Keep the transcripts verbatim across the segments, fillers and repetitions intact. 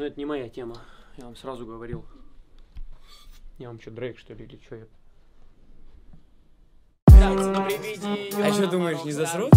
это не моя тема. Я вам сразу говорил. Я вам что, Дрейк, что ли, или что? А что думаешь, не засрут?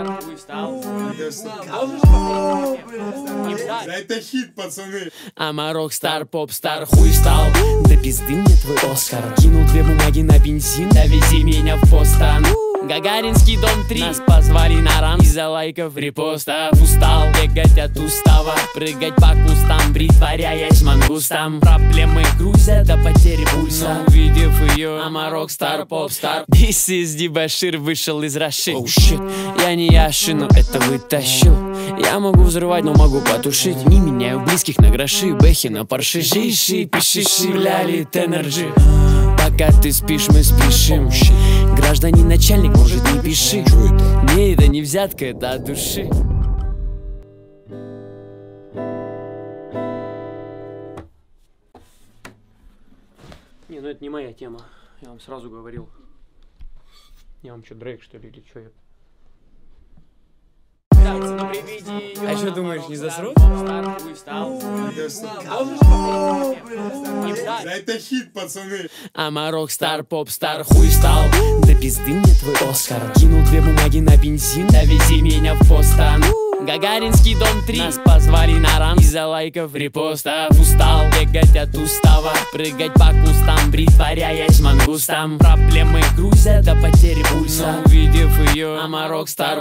Это хит, пацаны. Ама рок-стар, поп-стар, хуй стал. Да пизды мне твой Оскар. Кинул две бумаги на бензин, довези меня в Бостон. Гагаринский дом три. Нас позвали на ран из-за лайков, репостов. Устал бегать от устава, прыгать по кустам, притворяясь мангустом. Проблемы грузят до потери пульса. Но увидев ее, ама рок-стар, поп-стар. This is дебошир вышел из Раши. Oh shit, я не Яши, но это вытащил. Я могу взрывать, но могу потушить. Не меняю близких на гроши, бэхи на парши. Жиши, пишиши, ляли, тенерджи. Пока ты спишь, мы спешим. Гражданин начальник, может, не пиши. Не, это не взятка, это от души. Не, ну это не моя тема. Я вам сразу говорил. Я вам что, Дрейк, что ли, или что? А что думаешь, не засрут? Это хит, пацаны. Ама рок-стар, поп-стар, хуй стал. Да пизды мне твой Оскар. Кинул две бумаги на бензин, довези меня в Бостон. Гагаринский дом три. Нас позвали на ран из-за лайков, репостов. Устал бегать от устава, прыгать по кустам, притворяясь мангустом. Проблемы грузят до потери пульса. Но увидев ее, ама рок-стар,